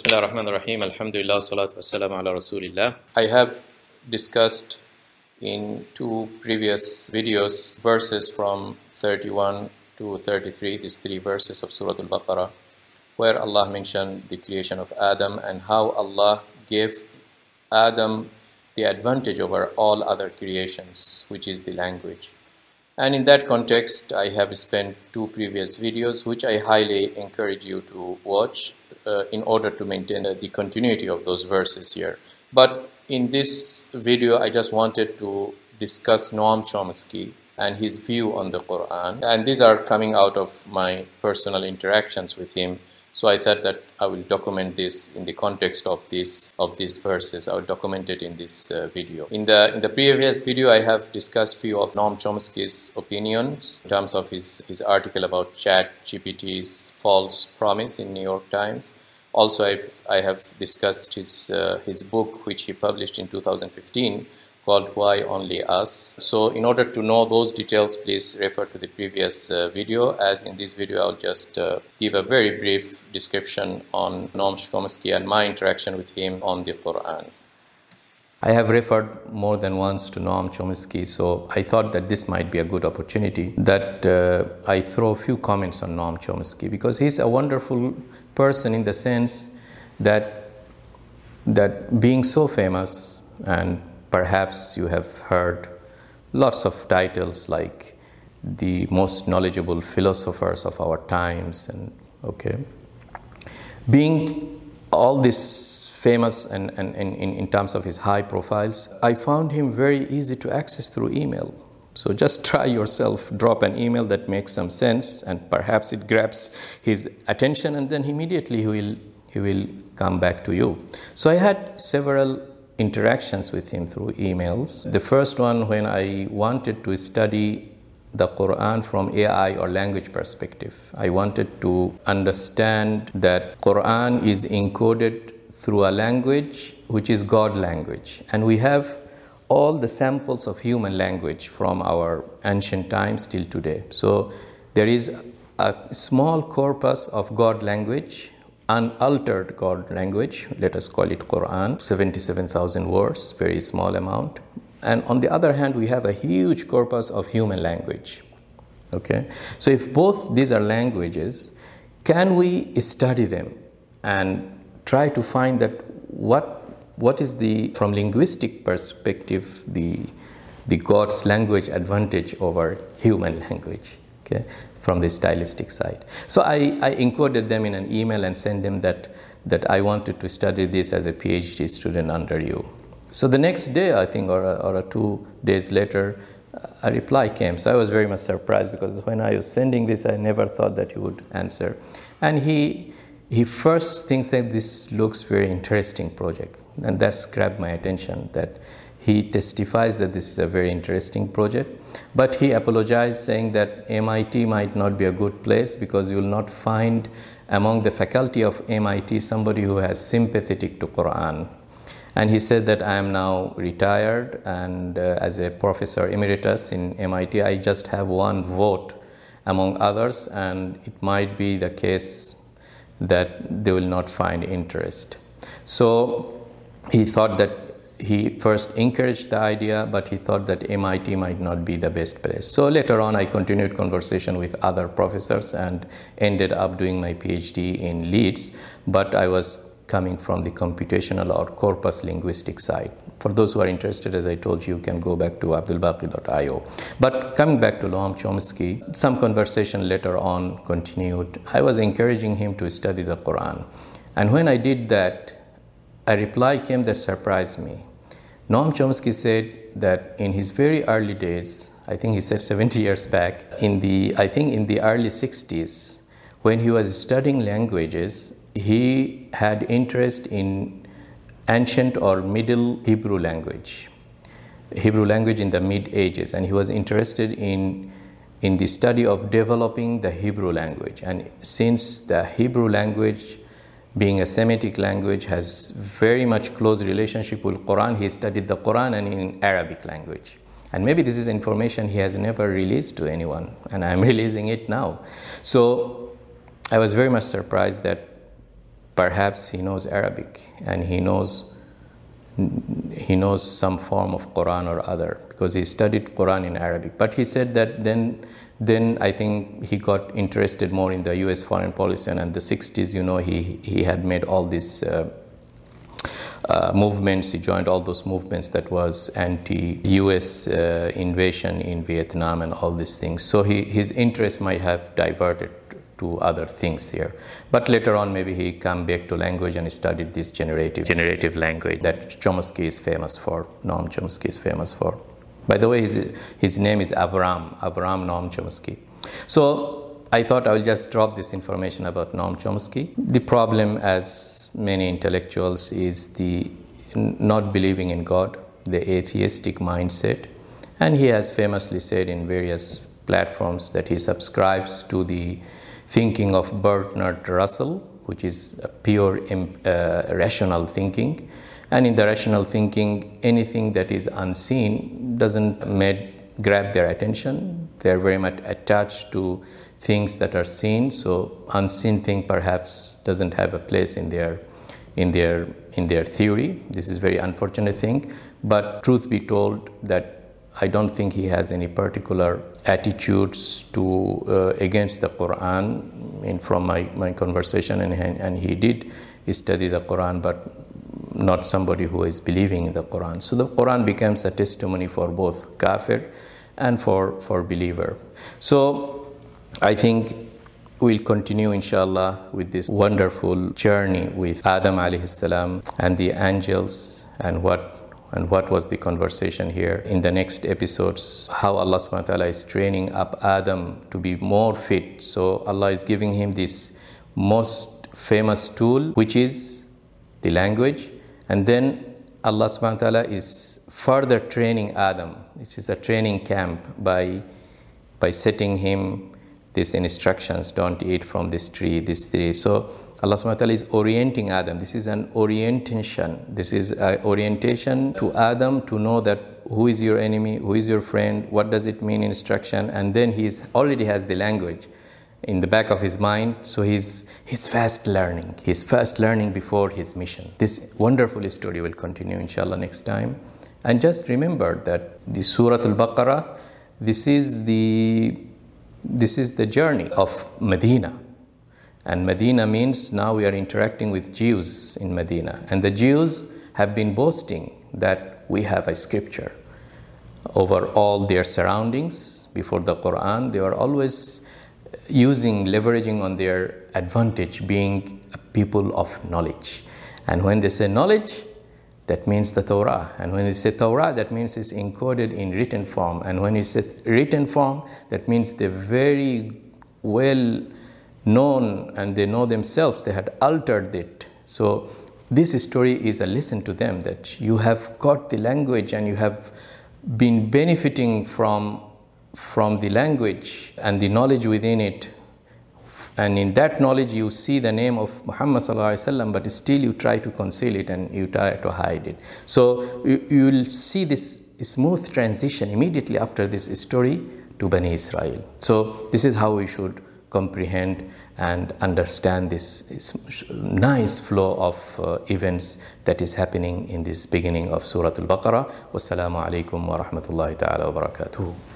Bismillah ar-Rahman ar-Rahim. Alhamdulillah, salatu wassalamu ala Rasulillah. I have discussed in two previous videos verses from 31 to 33, these three verses of Surah Al-Baqarah, where Allah mentioned the creation of Adam and how Allah gave Adam the advantage over all other creations, which is the language. And in that context, I have spent two previous videos, which I highly encourage you to watch in order to maintain the continuity of those verses here. But in this video, I just wanted to discuss Noam Chomsky and his view on the Quran. And these are coming out of my personal interactions with him. So I thought that I will document this in the context of these verses. I will document it in this video. In the previous video, I have discussed few of Noam Chomsky's opinions in terms of his article about ChatGPT's false promise in New York Times. Also, I have discussed his book, which he published in 2015, called Why Only Us. So in order to know those details, please refer to the previous video, as in this video I'll just give a very brief description on Noam Chomsky and my interaction with him on the Quran. I have referred more than once to Noam Chomsky, so I thought that this might be a good opportunity that I throw a few comments on Noam Chomsky, because he's a wonderful person in the sense that being so famous, and perhaps you have heard lots of titles like the most knowledgeable philosophers of our times, and being all this famous and in terms of his high profiles, I found him very easy to access through email. So just try yourself, drop an email that makes some sense, and perhaps it grabs his attention, and then immediately he will come back to you. So I had several interactions with him through emails. The first one, when I wanted to study the Quran from AI or language perspective. I wanted to understand that Quran is encoded through a language which is God language, and we have all the samples of human language from our ancient times till today. So there is a small corpus of God language, unaltered God language, let us call it Quran, 77,000 words, very small amount. And on the other hand, we have a huge corpus of human language. So if both these are languages, can we study them and try to find that what is from linguistic perspective, the God's language advantage over human language, from the stylistic side. So I encoded them in an email and sent them that I wanted to study this as a PhD student under you. So the next day, I think, or 2 days later, a reply came. So I was very much surprised, because when I was sending this, I never thought that he would answer. And he first thinks that this looks very interesting project. And that's grabbed my attention, that he testifies that this is a very interesting project. But he apologized, saying that MIT might not be a good place, because you will not find among the faculty of MIT somebody who has sympathetic to Quran. And he said that I am now retired, and as a professor emeritus in MIT, I just have one vote among others, and it might be the case that they will not find interest. So he thought that he first encouraged the idea, but he thought that MIT might not be the best place. So later on, I continued conversation with other professors and ended up doing my PhD in Leeds, but I was coming from the computational or corpus linguistic side. For those who are interested, as I told you, you can go back to abdulbaqi.io. But coming back to Noam Chomsky, some conversation later on continued. I was encouraging him to study the Quran. And when I did that, a reply came that surprised me. Noam Chomsky said that in his very early days, I think he said 70 years back, in the early 60s, when he was studying languages, he had interest in ancient or middle Hebrew language in the mid ages, and he was interested in the study of developing the Hebrew language. And since the Hebrew language, being a Semitic language, has very much close relationship with Quran, he studied the Quran and in Arabic language. And maybe this is information he has never released to anyone, and I'm releasing it now. So I was very much surprised that perhaps he knows Arabic and he knows some form of Quran or other, because he studied Quran in Arabic. But he said that then I think he got interested more in the US foreign policy, and in the 60s, he had made all these movements. He joined all those movements that was anti-US invasion in Vietnam and all these things. So his interest might have diverted to other things here. But later on, maybe he come back to language and studied this generative language that Chomsky is famous for, Noam Chomsky is famous for. By the way, his name is Avram Noam Chomsky. So I thought I will just drop this information about Noam Chomsky. The problem, as many intellectuals, is the not believing in God, the atheistic mindset. And he has famously said in various platforms that he subscribes to the thinking of Bertrand Russell, which is a pure rational thinking. And in the rational thinking, anything that is unseen doesn't grab their attention. They're very much attached to things that are seen. So unseen thing perhaps doesn't have a place in their theory. This is very unfortunate thing. But truth be told, that I don't think he has any particular attitudes against the Quran. From my conversation, and he did study the Quran, but not somebody who is believing in the Quran. So the Quran becomes a testimony for both kafir and for believer. So I think we'll continue, inshallah, with this wonderful journey with Adam alayhi salam and the angels, and what was the conversation here in the next episodes, how Allah subhanahu wa ta'ala is training up Adam to be more fit. So Allah is giving him this most famous tool, which is the language. And then Allah subhanahu wa ta'ala is further training Adam, which is a training camp, by setting him these instructions: don't eat from this tree. So Allah subhanahu wa ta'ala is orienting Adam. This is an orientation. This is an orientation to Adam to know that who is your enemy, who is your friend, what does it mean, instruction. And then he already has the language in the back of his mind. So he's fast learning. He's fast learning before his mission. This wonderful story will continue, inshallah, next time. And just remember that the Surah Al-Baqarah, this is the journey of Medina. And Medina means now we are interacting with Jews in Medina. And the Jews have been boasting that we have a scripture over all their surroundings. Before the Quran, they were always leveraging on their advantage, being a people of knowledge. And when they say knowledge, that means the Torah. And when they say Torah, that means it's encoded in written form. And when you say written form, that means they're very well known and they know themselves. They had altered it. So this story is a lesson to them that you have got the language and you have been benefiting from the language and the knowledge within it. And in that knowledge, you see the name of Muhammad sallallahu alaihi wasallam, but still you try to conceal it and you try to hide it. So you will see this smooth transition immediately after this story to Bani Israel. So this is how we should comprehend and understand this nice flow of events that is happening in this beginning of Surah Al-Baqarah. Wassalamu alaikum wa rahmatullahi ta'ala wa barakatuhu.